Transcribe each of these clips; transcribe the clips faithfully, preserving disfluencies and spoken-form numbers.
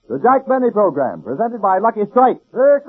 The Jack Benny Program, presented by Lucky Strike. L S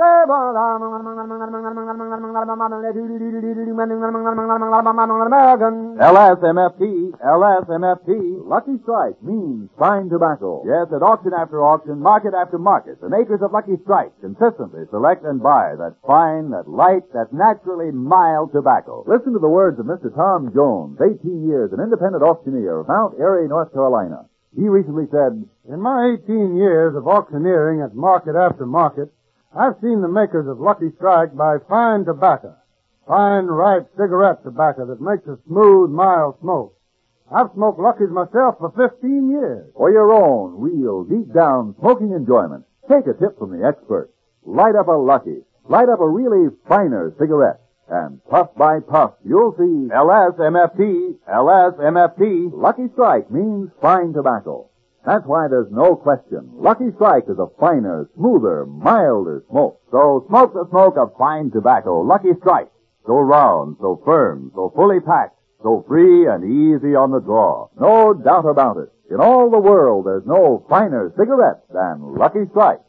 M F T, L S M F T, Lucky Strike means fine tobacco. Yes, at auction after auction, market after market, the makers of Lucky Strike consistently select and buy that fine, that light, that naturally mild tobacco. Listen to the words of Mister Tom Jones, eighteen years, an independent auctioneer of Mount Airy, North Carolina. He recently said, "In my eighteen years of auctioneering at market after market, I've seen the makers of Lucky Strike buy fine tobacco, fine, ripe cigarette tobacco that makes a smooth, mild smoke. I've smoked Lucky's myself for fifteen years. For your own real, deep-down smoking enjoyment, take a tip from the experts. Light up a Lucky. Light up a really finer cigarette. And puff by puff, you'll see L S M F T, L S M F T, Lucky Strike means fine tobacco. That's why there's no question. Lucky Strike is a finer, smoother, milder smoke. So smoke the smoke of fine tobacco. Lucky Strike. So round, so firm, so fully packed, so free and easy on the draw. No doubt about it. In all the world, there's no finer cigarette than Lucky Strike.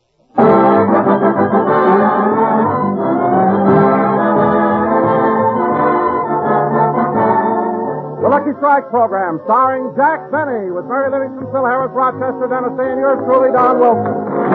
The Lucky Strike Program, starring Jack Benny, with Mary Livingston, Phil Harris, Rochester, Dennis Day, and yours truly, Don Wilson.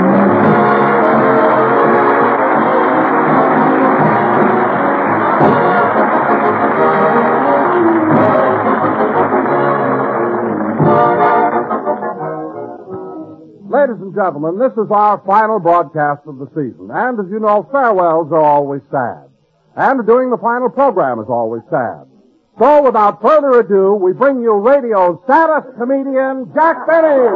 Ladies and gentlemen, this is our final broadcast of the season. And as you know, farewells are always sad. And doing the final program is always sad. So, without further ado, we bring you radio's saddest comedian, Jack Benny.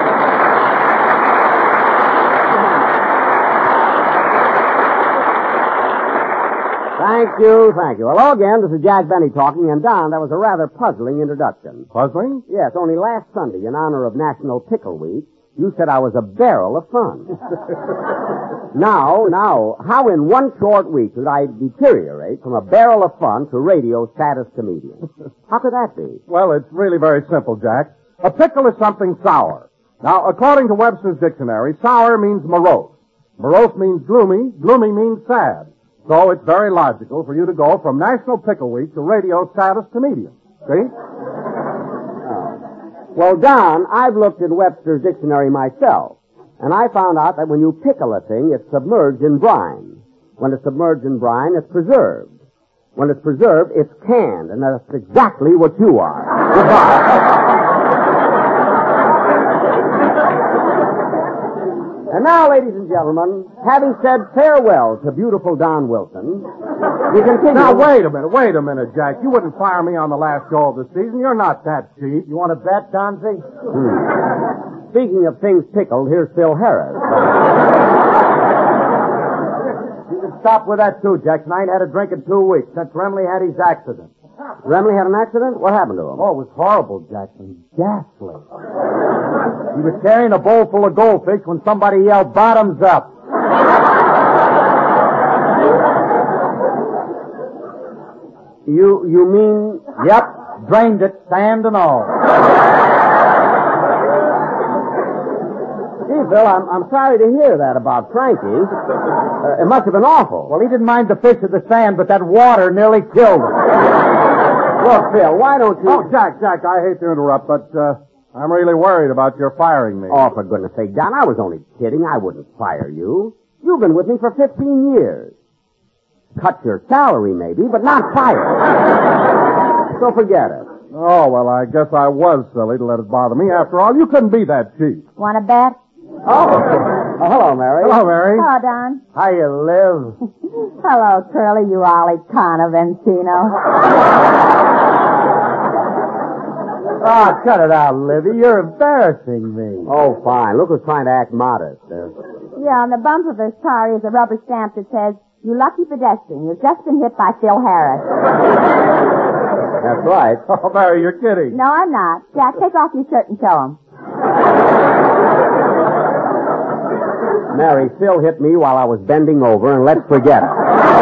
Thank you, thank you. Hello again, this is Jack Benny talking, and Don, that was a rather puzzling introduction. Puzzling? Yes, only last Sunday, in honor of National Pickle Week, you said I was a barrel of fun. Now, now, how in one short week did I deteriorate from a barrel of fun to radio's saddest comedian? How could that be? Well, it's really very simple, Jack. A pickle is something sour. Now, according to Webster's dictionary, sour means morose. Morose means gloomy. Gloomy means sad. So it's very logical for you to go from National Pickle Week to radio's saddest comedian. See? Well, Don, I've looked in Webster's dictionary myself, and I found out that when you pickle a thing, it's submerged in brine. When it's submerged in brine, it's preserved. When it's preserved, it's canned, and that's exactly what you are. Goodbye. And now, ladies and gentlemen, having said farewell to beautiful Don Wilson, we continue. Now, wait a minute, wait a minute, Jack. You wouldn't fire me on the last show of the season. You're not that cheap. You want to bet, Donzie? Hmm. Speaking of things pickled, here's Phil Harris. You can stop with that, too, Jack. I ain't had a drink in two weeks since Remley had his accident. Remley had an accident? What happened to him? Oh, it was horrible, Jackson. Ghastly. He was carrying a bowl full of goldfish when somebody yelled, "Bottoms up." You, you mean? Yep, drained it, sand and all. Gee, Phil, I'm, I'm sorry to hear that about Frankie. Uh, it must have been awful. Well, he didn't mind the fish or the sand, but that water nearly killed him. Look, Phil, why don't you... Oh, Jack, Jack, I hate to interrupt, but uh, I'm really worried about your firing me. Oh, for goodness sake, Don, I was only kidding. I wouldn't fire you. You've been with me for fifteen years. Cut your salary, maybe, but not fire. So forget it. Oh, well, I guess I was silly to let it bother me. After all, you couldn't be that cheap. Want to bet? Oh. oh, hello, Mary. Hello, Mary. Hello, Don. How you live? Hello, Curly, you Ollie Conaventino. Oh, cut it out, Livy. You're embarrassing me. Oh, fine. Look who's trying to act modest. Uh, Yeah, on the bumper of his car is a rubber stamp that says, "You lucky pedestrian, you've just been hit by Phil Harris." That's right. Oh, Mary, you're kidding. No, I'm not. Jack, take off your shirt and show him. Mary, Phil hit me while I was bending over, and let's forget it.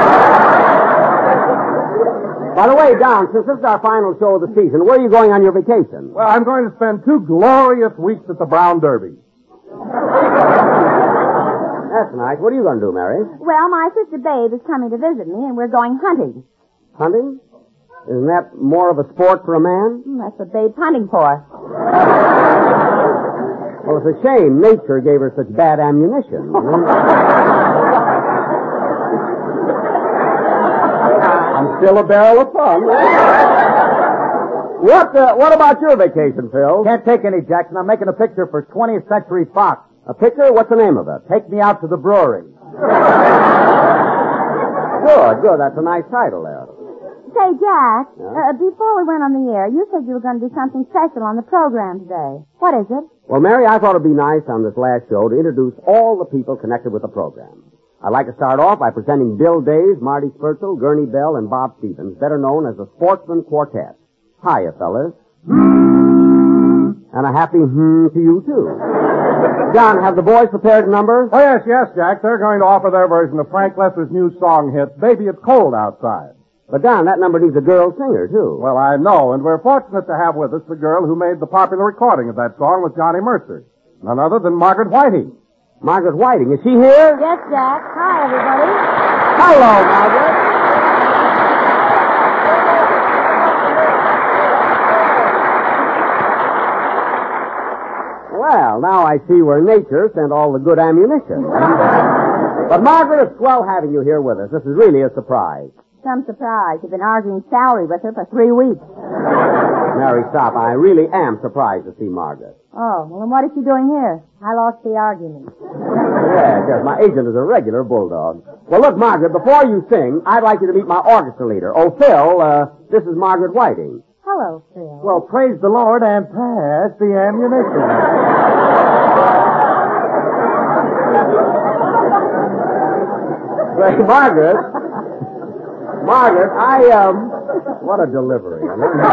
By the way, Don, since this is our final show of the season, where are you going on your vacation? Well, I'm going to spend two glorious weeks at the Brown Derby. that's nice. What are you going to do, Mary? Well, my sister Babe is coming to visit me, and we're going hunting. Hunting? Isn't that more of a sport for a man? Mm, that's what Babe's hunting for. Well, it's a shame nature gave her such bad ammunition. I'm still a barrel of fun. What, uh, what about your vacation, Phil? Can't take any, Jackson. I'm making a picture for twentieth Century Fox. A picture? What's the name of it? Take Me Out to the Brewery. Good, good. That's a nice title there. Say, Jack, Yeah? uh, before we went on the air, you said you were going to do something special on the program today. What is it? Well, Mary, I thought it'd be nice on this last show to introduce all the people connected with the program. I'd like to start off by presenting Bill Days, Marty Spurzel, Gurney Bell, and Bob Stevens, better known as the Sportsman Quartet. Hiya, fellas. And a happy hmm to you, too. John, have the boys prepared a number? Oh, yes, yes, Jack. They're going to offer their version of Frank Lesser's new song hit, Baby It's Cold Outside. But, Don, that number needs a girl singer, too. Well, I know, and we're fortunate to have with us the girl who made the popular recording of that song with Johnny Mercer. None other than Margaret Whiting. Margaret Whiting, is she here? Yes, Jack. Hi, everybody. Hello, Margaret. Well, now I see where nature sent all the good ammunition. But, Margaret, it's swell having you here with us. This is really a surprise. Some surprise. You've been arguing salary with her for three weeks. Mary, stop. I really am surprised to see Margaret. Oh, well, then what is she doing here? I lost the argument. Yes, yes, my agent is a regular bulldog. Well, look, Margaret, before you sing, I'd like you to meet my orchestra leader. Oh, Phil, uh, this is Margaret Whiting. Hello, Phil. Well, praise the Lord and pass the ammunition. Say, Margaret. Margaret, I, um, what a delivery.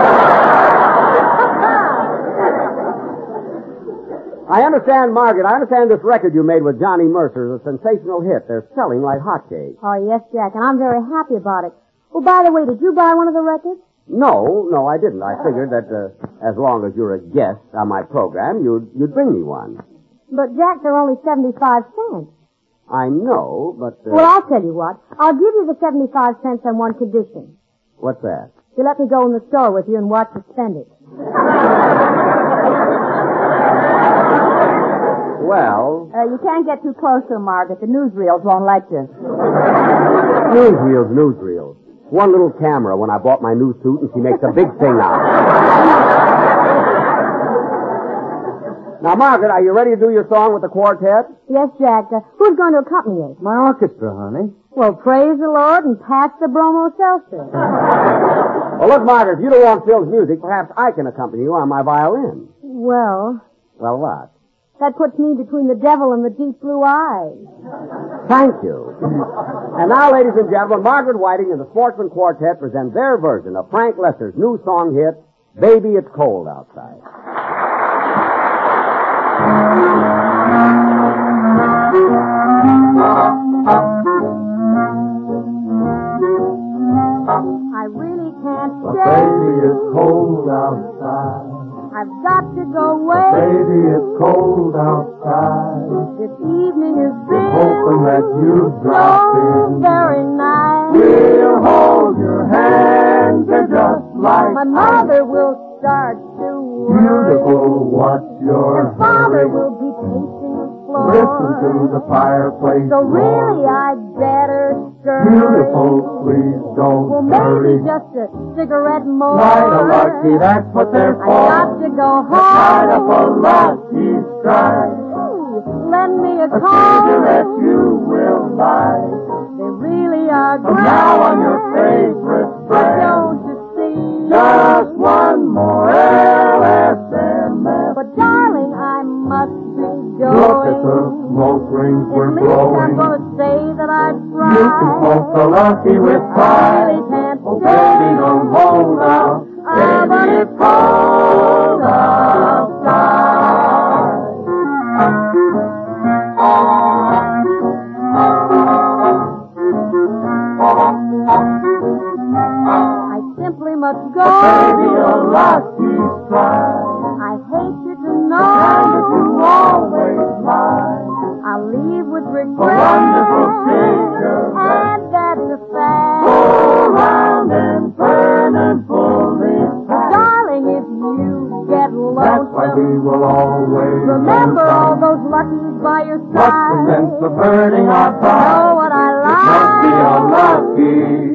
I understand, Margaret, I understand this record you made with Johnny Mercer is a sensational hit. They're selling like hotcakes. Oh, yes, Jack, and I'm very happy about it. Oh, by the way, did you buy one of the records? No, no, I didn't. I figured that, uh, as long as you're a guest on my program, you'd, you'd bring me one. But, Jack, they're only seventy-five cents. I know, but, uh... Well, I'll tell you what. I'll give you the seventy-five cents on one condition. What's that? You let me go in the store with you and watch you spend it. Well... Uh, you can't get too close to them, Margaret. The newsreels won't let you. Newsreels, newsreels. One little camera when I bought my new suit, and she makes a big thing out of it. Now, Margaret, are you ready to do your song with the quartet? Yes, Jack. Uh, who's going to accompany us? My orchestra, honey. Well, praise the Lord and pass the bromo seltzer. Well, look, Margaret, if you don't want Phil's music, perhaps I can accompany you on my violin. Well, Well, what? that puts me between the devil and the deep blue eyes. Thank you. And now, ladies and gentlemen, Margaret Whiting and the Sportsman Quartet present their version of Frank Lesser's new song hit, Baby It's Cold Outside. I really can't But stay. baby, it's cold outside. I've got to go away. Baby, it's cold outside. This evening has been Hoping that you drop so in. very nice. We'll hold your hand, they're just like My mother will start to worry. beautiful. Watch your And father hurry. will be pacing the floor. Listen to the fireplace So roar. really, I'd better scurry. Beautiful, please don't Well, hurry. maybe just a cigarette more. Light a lucky, that's what they're I for. got to go Light up a home. lucky strike. Hey, lend me a A call. cigarette you will like. They really are From great. now on your favorite But brand. don't you see? Just one more L S M F. But darling, I must be going. Look at the smoke rings we're At least I'm blowing. gonna say that I tried. You can smoke the lucky with I pride. really can't Oh, stay. baby, don't hold out. Ah, but Baby, it's it's cold outside. I simply must go. Baby, a lucky strike. I hate you to The kind that know. you always like. I'll leave with regret. wonderful creature. And that's a fact. Go round and turn and pull this back. Darling, if you get That's why we lonesome, will always remember all lonesome. those luckies by your What side. prevents the burning our pride? Oh, what I It like. must be a lucky.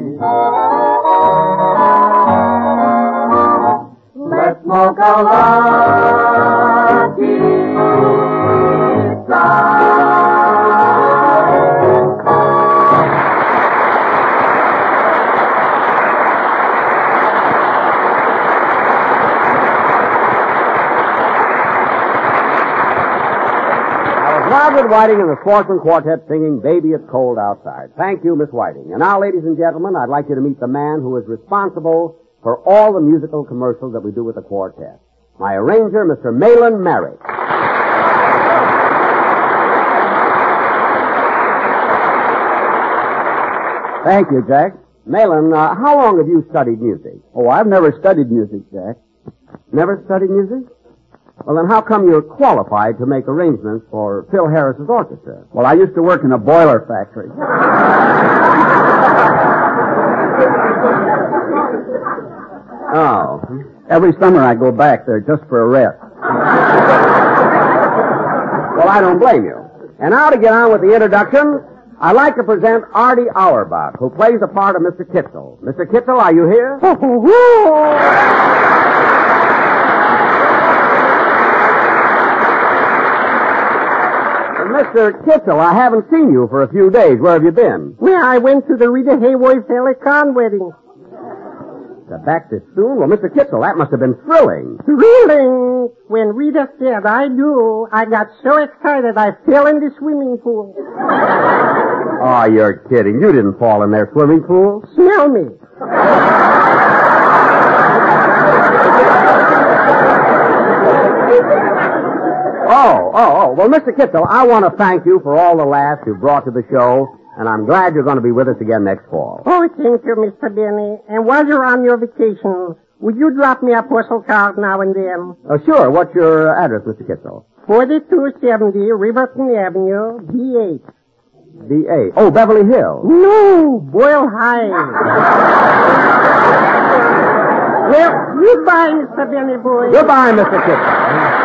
Let's smoke a lucky strike. Margaret Whiting and the Sportsman Quartet singing Baby It's Cold Outside. Thank you, Miss Whiting. And now, ladies and gentlemen, I'd like you to meet the man who is responsible for all the musical commercials that we do with the quartet. My arranger, Mister Malin Merrick. Thank you, Jack. Malin, uh, how long have you studied music? Oh, I've never studied music, Jack. Never studied music? Well, then how come you're qualified to make arrangements for Phil Harris's orchestra? Well, I used to work in a boiler factory. Oh. Every summer I go back there just for a rest. Well, I don't blame you. And now to get on with the introduction, I'd like to present Artie Auerbach, who plays the part of Mister Kitzel. Mister Kitzel, are you here? Mister Kitzel, I haven't seen you for a few days. Where have you been? Well, I went to the Rita Hayworth Sally Khan wedding. Got back this soon? Well, Mister Kitzel, that must have been thrilling. Thrilling! When Rita said I do, I got so excited I fell in the swimming pool. Oh, you're kidding. You didn't fall in their swimming pool. Smell me. Oh, oh, oh. Well, Mister Kitzel, I want to thank you for all the laughs you brought to the show, and I'm glad you're going to be with us again next fall. Oh, thank you, Mister Benny. And while you're on your vacation, would you drop me a postal card now and then? Oh, sure. What's your uh, address, Mister Kitzel? forty-two seventy Riverton Avenue, B eight. B A. Oh, Beverly Hills. No, Boyle High. Well, goodbye, Mister Benny boy. Goodbye, Mister Kitzel.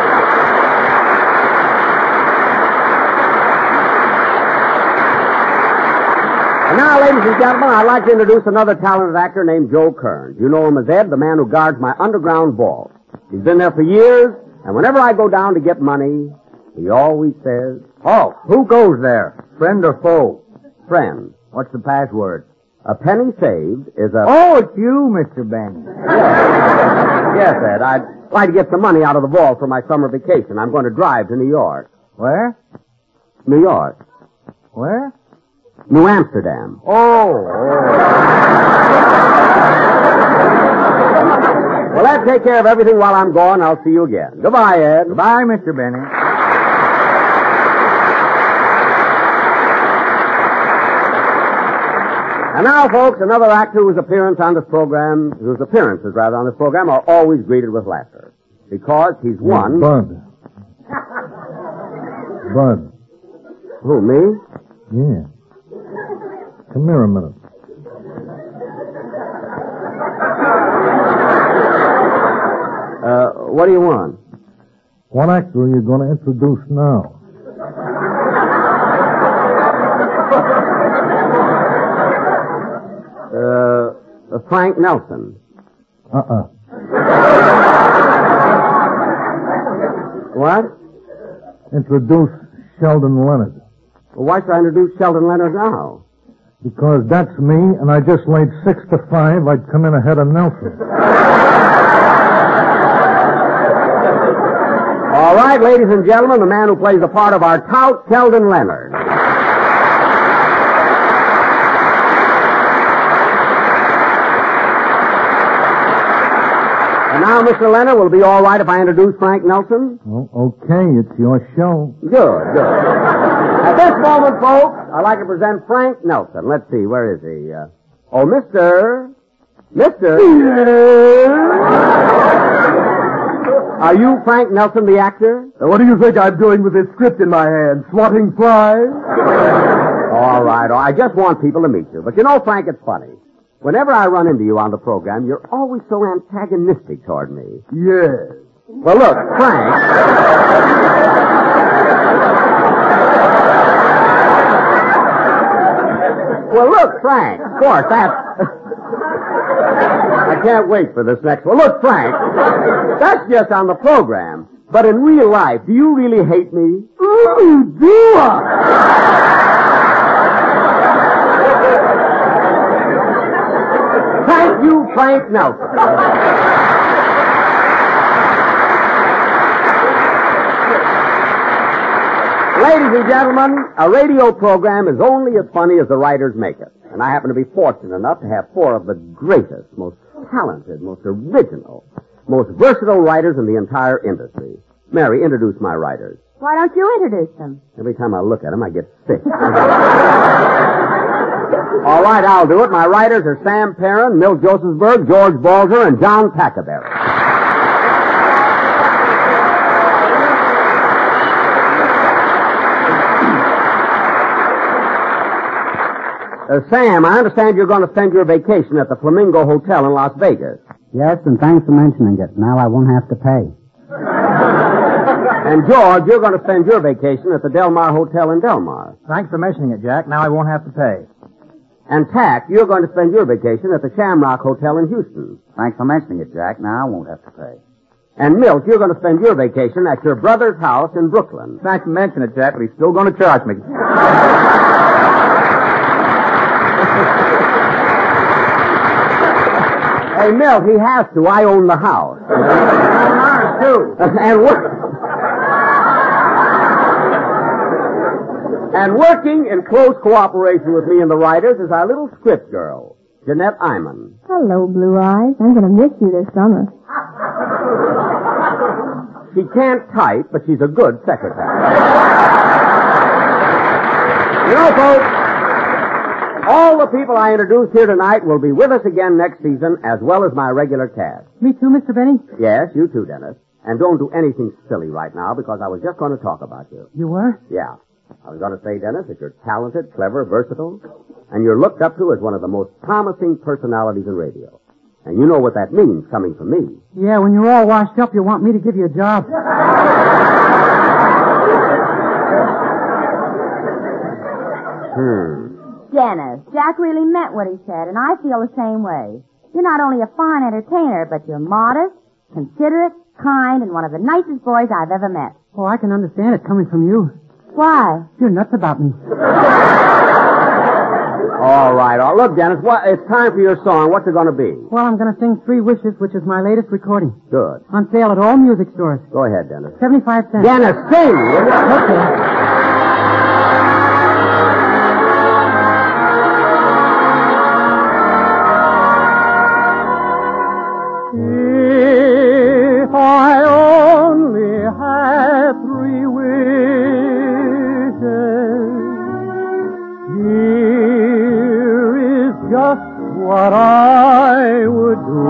And now, ladies and gentlemen, I'd like to introduce another talented actor named Joe Kearns. You know him as Ed, the man who guards my underground vault. He's been there for years, and whenever I go down to get money, he always says, Oh, who goes there? Friend or foe? friend, What's the password? a penny saved is a... Oh, it's you, Mister Benny. Yes, Ed, I'd like to get some money out of the vault for my summer vacation. I'm going to drive to New York. Where? New York. Where? New Amsterdam. Oh. Well, that take care of everything while I'm gone. I'll see you again. Goodbye, Ed. Goodbye, Mister Benny. And now, folks, another actor whose appearance on this program, whose appearances, rather, on this program are always greeted with laughter. Because he's one... Bud. Bud. Who, me? Yeah. Come here a minute. Uh, what do you want? What actor are you going to introduce now? Uh, uh, Frank Nelson. Uh-uh. What? Introduce Sheldon Leonard. Well, why should I introduce Sheldon Leonard now? Because that's me, and I just laid six to five. I'd come in ahead of Nelson. All right, ladies and gentlemen, the man who plays the part of our tout, Sheldon Leonard. And now, Mister Leonard, will it be all right if I introduce Frank Nelson? Well, okay, it's your show. Good, good. At this moment, folks, I'd like to present Frank Nelson. Let's see, where is he? Uh, oh, Mister Mister Are you Frank Nelson, the actor? What do you think I'm doing with this script in my hand? Swatting flies? All right, all right. I just want people to meet you. But you know, Frank, it's funny. Whenever I run into you on the program, you're always so antagonistic toward me. Yes. Well, look, Frank... Well, look, Frank, of course, that's... I can't wait for this next one. Look, Frank, that's just on the program. But in real life, do you really hate me? Ooh, do I? Thank you, Frank Nelson. Ladies and gentlemen, a radio program is only as funny as the writers make it. And I happen to be fortunate enough to have four of the greatest, most talented, most original, most versatile writers in the entire industry. Mary, introduce my writers. Why don't you introduce them? Every time I look at them, I get sick. All right, I'll do it. My writers are Sam Perrin, Milt Josephsberg, George Balzer, and John Packaberry. Uh, Sam, I understand you're going to spend your vacation at the Flamingo Hotel in Las Vegas. Yes, and thanks for mentioning it. Now I won't have to pay. And George, you're going to spend your vacation at the Del Mar Hotel in Del Mar. Thanks for mentioning it, Jack. Now I won't have to pay. And Tack, you're going to spend your vacation at the Shamrock Hotel in Houston. Thanks for mentioning it, Jack. Now I won't have to pay. And Milt, you're going to spend your vacation at your brother's house in Brooklyn. Thanks for mentioning it, Jack, but he's still going to charge me. Hey, Milt, he has to. I own the house. Ours, too. And work... And working in close cooperation with me and the writers is our little script girl, Jeanette Iman. Hello, Blue Eyes. I'm going to miss you this summer. She can't type, but she's a good secretary. You know, folks, all the people I introduced here tonight will be with us again next season, as well as my regular cast. Me too, Mister Benny? Yes, you too, Dennis. And don't do anything silly right now, because I was just going to talk about you. You were? Yeah. I was going to say, Dennis, that you're talented, clever, versatile, and you're looked up to as one of the most promising personalities in radio. And you know what that means coming from me. Yeah, when you're all washed up, you want me to give you a job. Hmm. Dennis, Jack really meant what he said, and I feel the same way. You're not only a fine entertainer, but you're modest, considerate, kind, and one of the nicest boys I've ever met. Oh, I can understand it coming from you. Why? You're nuts about me. All right. Oh, look, Dennis, what, it's time for your song. What's it going to be? Well, I'm going to sing Three Wishes, which is my latest recording. Good. On sale at all music stores. Go ahead, Dennis. seventy-five cents. Dennis, sing! Okay. If I only had three wishes, here is just what I would do.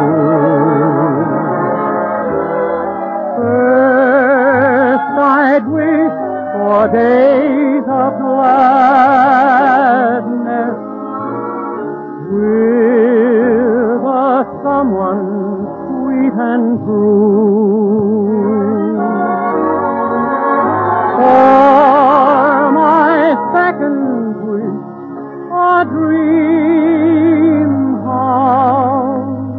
First, I'd wish for days of gladness with a someone sweet and true. For my second wish, a dream house,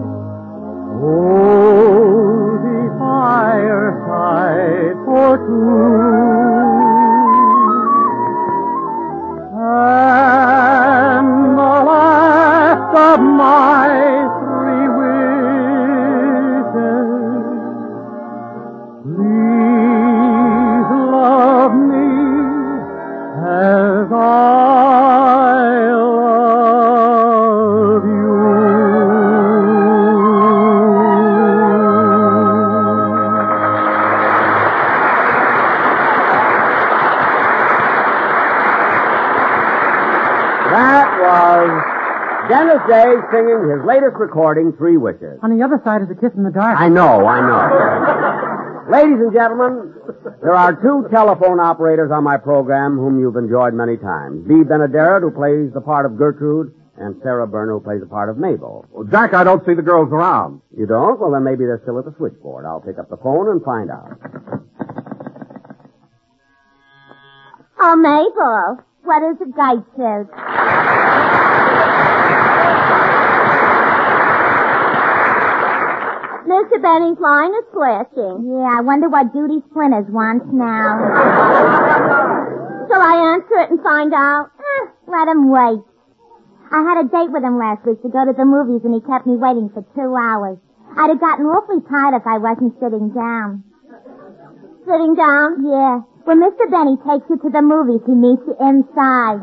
cozy fireside for two, and the last of my three wishes. Please love me as I love you. That was Dennis Day singing his latest recording, Three Wishes. On the other side is A Kiss in the Dark. I know, I know. Ladies and gentlemen, there are two telephone operators on my program whom you've enjoyed many times. Bea Benaderet, who plays the part of Gertrude, and Sarah Berner, who plays the part of Mabel. Well, Jack, I don't see the girls around. You don't? Well, then maybe they're still at the switchboard. I'll pick up the phone and find out. Oh, Mabel, what does the guide say? Mister Benny's line is flashing. Yeah, I wonder what Judy Splinters wants now. Shall I answer it and find out? Eh, let him wait. I had a date with him last week to go to the movies, and he kept me waiting for two hours. I'd have gotten awfully tired if I wasn't sitting down. Sitting down? Yeah. When Mister Benny takes you to the movies, he meets you inside.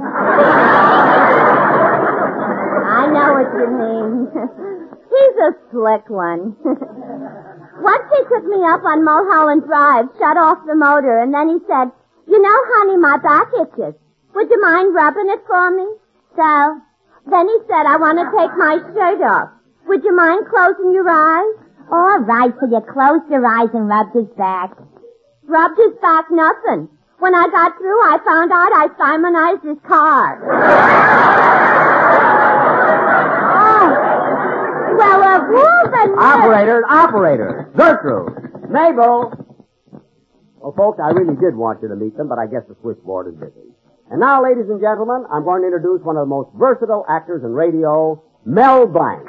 I know what you mean. He's a slick one. Once he took me up on Mulholland Drive, shut off the motor, and then he said, you know, honey, my back itches. Would you mind rubbing it for me? So, then he said, I want to take my shirt off. Would you mind closing your eyes? All right, so you closed your eyes and rubbed his back. Rubbed his back, nothing. When I got through, I found out I Simonized his car. Oh. Well, a wolf and... Operators, operators. Gertrude. Mabel. Well, folks, I really did want you to meet them, but I guess the switchboard is busy. And now, ladies and gentlemen, I'm going to introduce one of the most versatile actors in radio, Mel Blanc.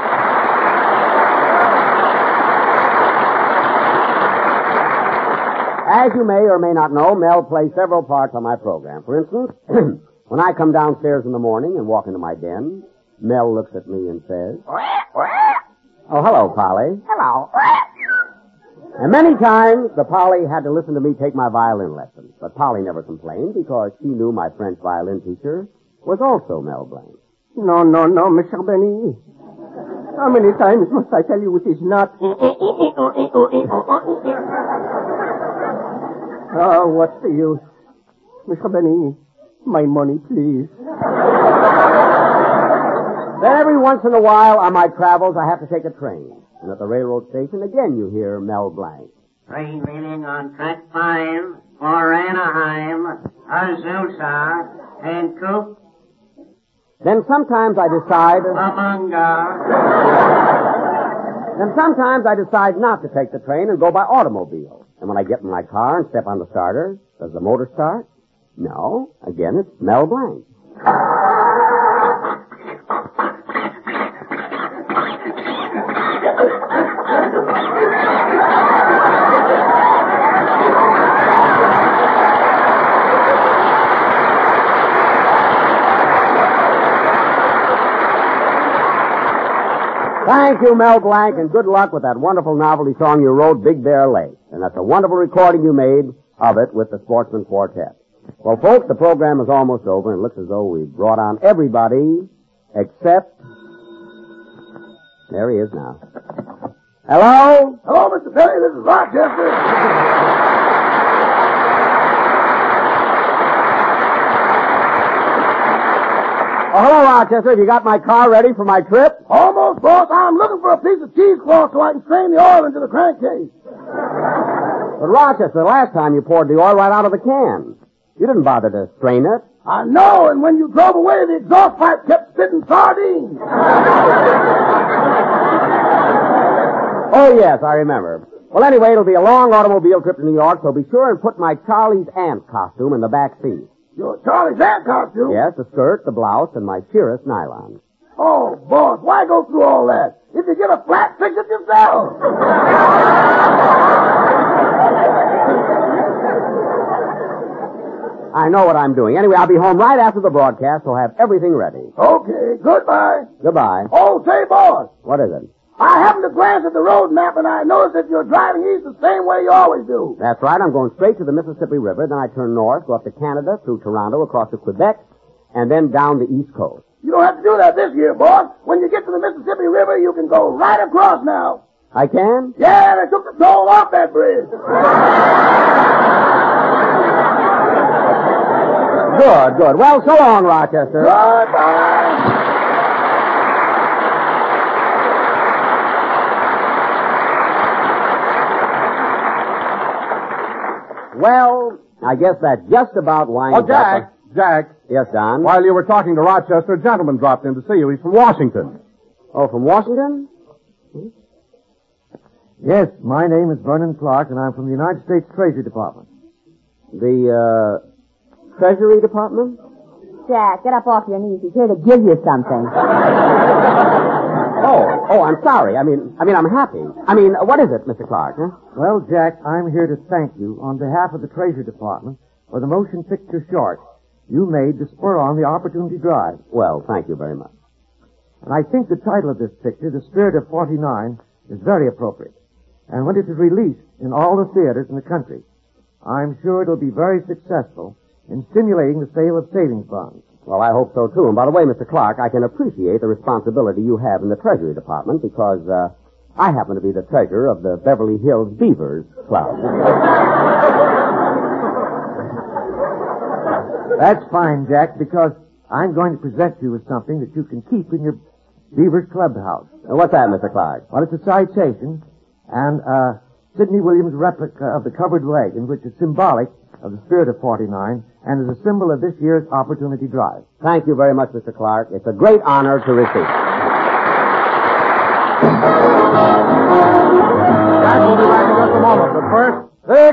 As you may or may not know, Mel plays several parts on my program. For instance, when I come downstairs in the morning and walk into my den, Mel looks at me and says, oh, hello, Polly. Hello. And many times, the Polly had to listen to me take my violin lessons. But Polly never complained because she knew my French violin teacher was also Mel Blanc. No, no, no, Mister Benny. How many times must I tell you it is not? Oh, what's the use? Mister Benny, my money, please. Then every once in a while on my travels, I have to take a train. And at the railroad station, again you hear Mel Blanc. Train leaving on track five for Anaheim, Azusa, and Coop, Then sometimes I decide... Lamanga. Then sometimes I decide not to take the train and go by automobile. And when I get in my car and step on the starter, does the motor start? No. Again, it's Mel Blanc. Thank you, Mel Blanc, and good luck with that wonderful novelty song you wrote, Big Bear Lake. And that's a wonderful recording you made of it with the Sportsman Quartet. Well, folks, the program is almost over, and it looks as though we've brought on everybody except... There he is now. Hello? Hello, Mister Perry. This is Rochester. Oh, hello, Rochester. Have you got my car ready for my trip? Almost, boss. I'm looking for a piece of cheesecloth so I can strain the oil into the crankcase. But, Rochester, the last time you poured the oil right out of the can. You didn't bother to strain it. I know, and when you drove away, the exhaust pipe kept spitting sardines. Oh, yes, I remember. Well, anyway, it'll be a long automobile trip to New York, so be sure and put my Charlie's Aunt costume in the back seat. Your Charlie's Aunt costume? Yes, the skirt, the blouse, and my sheerest nylon. Oh, boss, why go through all that? If you get a flat, fix it yourself. I know what I'm doing. Anyway, I'll be home right after the broadcast, so have everything ready. Okay, goodbye. Goodbye. Oh, say, boss. What is it? I happened to glance at the road map, and I noticed that you're driving east the same way you always do. That's right. I'm going straight to the Mississippi River, then I turn north, go up to Canada, through Toronto, across to Quebec, and then down the East Coast. You don't have to do that this year, boss. When you get to the Mississippi River, you can go right across now. I can? Yeah, they took the toll off that bridge. Good, good. Well, so long, Rochester. Goodbye. Well, I guess that just about winds Oh, Jack, up. Jack. Yes, Don? While you were talking to Rochester, a gentleman dropped in to see you. He's from Washington. Oh, from Washington? Yes, my name is Vernon Clark, and I'm from the United States Treasury Department. The, uh, Treasury Department? Jack, get up off your knees. He's here to give you something. Oh, oh, I'm sorry. I mean, I mean, I'm happy. I mean, what is it, Mister Clark? Huh? Well, Jack, I'm here to thank you on behalf of the Treasury Department for the motion picture short you made to spur on the Opportunity Drive. Well, thank you very much. And I think the title of this picture, The Spirit of forty-nine, is very appropriate. And when it is released in all the theaters in the country, I'm sure it'll be very successful in stimulating the sale of savings bonds. Well, I hope so, too. And by the way, Mister Clark, I can appreciate the responsibility you have in the Treasury Department because uh, I happen to be the treasurer of the Beverly Hills Beavers Club. That's fine, Jack, because I'm going to present you with something that you can keep in your Beavers Clubhouse. Uh, what's that, Mister Clark? Well, it's a citation and uh, Sidney Williams' replica of the covered leg, in which is symbolic of the spirit of forty-nine and is a symbol of this year's Opportunity Drive. Thank you very much, Mister Clark. It's a great honor to receive. Jack will be back in just a moment, but first...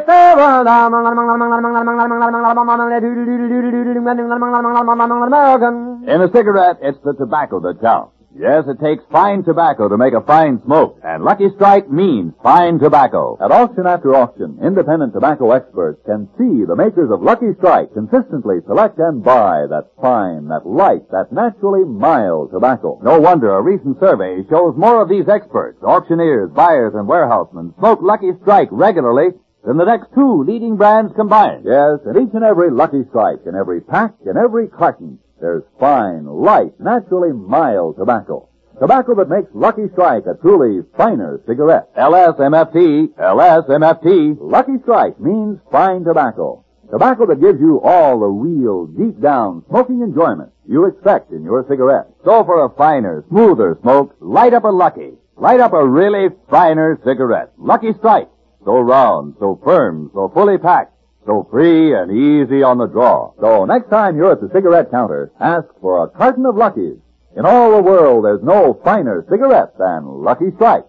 In a cigarette, it's the tobacco that counts. Yes, it takes fine tobacco to make a fine smoke, and Lucky Strike means fine tobacco. At auction after auction, independent tobacco experts can see the makers of Lucky Strike consistently select and buy that fine, that light, that naturally mild tobacco. No wonder a recent survey shows more of these experts, auctioneers, buyers, and warehousemen smoke Lucky Strike regularly than the next two leading brands combined. Yes, and each and every Lucky Strike, in every pack, in every carton, there's fine, light, naturally mild tobacco. Tobacco that makes Lucky Strike a truly finer cigarette. L S M F T, L S M F T, Lucky Strike means fine tobacco. Tobacco that gives you all the real, deep-down smoking enjoyment you expect in your cigarette. So for a finer, smoother smoke, light up a Lucky. Light up a really finer cigarette. Lucky Strike. So round, so firm, so fully packed. So free and easy on the draw. So next time you're at the cigarette counter, ask for a carton of Luckies. In all the world, there's no finer cigarette than Lucky Strike.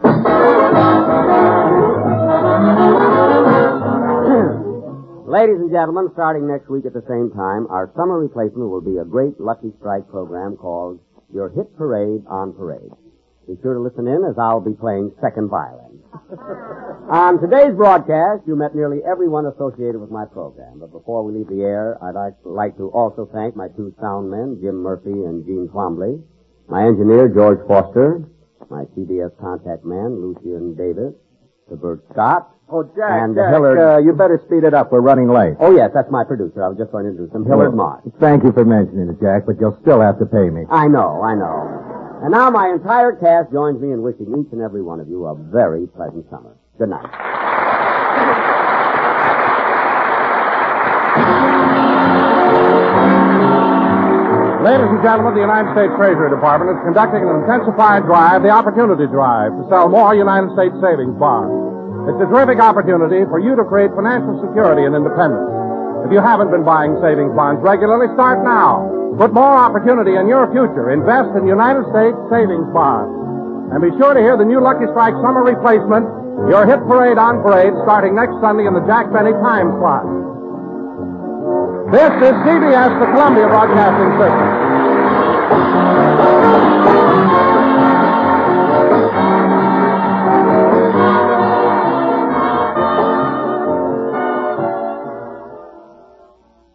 Ladies and gentlemen, starting next week at the same time, our summer replacement will be a great Lucky Strike program called Your Hit Parade on Parade. Be sure to listen in, as I'll be playing second violin. On today's broadcast, you met nearly everyone associated with my program. But before we leave the air, I'd like, like to also thank my two sound men, Jim Murphy and Gene Twombly, my engineer, George Foster, my C B S contact man, Lucian Davis, to Bert Scott. Oh, Jack, and Jack, Hillard... uh, you better speed it up. We're running late. Oh, yes, that's my producer. I was just going to introduce him, Hillard Moss. Thank you for mentioning it, Jack, but you'll still have to pay me. I know, I know. And now my entire cast joins me in wishing each and every one of you a very pleasant summer. Good night. Ladies and gentlemen, the United States Treasury Department is conducting an intensified drive, the Opportunity Drive, to sell more United States savings bonds. It's a terrific opportunity for you to create financial security and independence. If you haven't been buying savings bonds regularly, start now. Put more opportunity in your future. Invest in United States savings bonds. And be sure to hear the new Lucky Strike summer replacement, Your Hit Parade on Parade, starting next Sunday in the Jack Benny time slot. This is C B S, the Columbia Broadcasting System.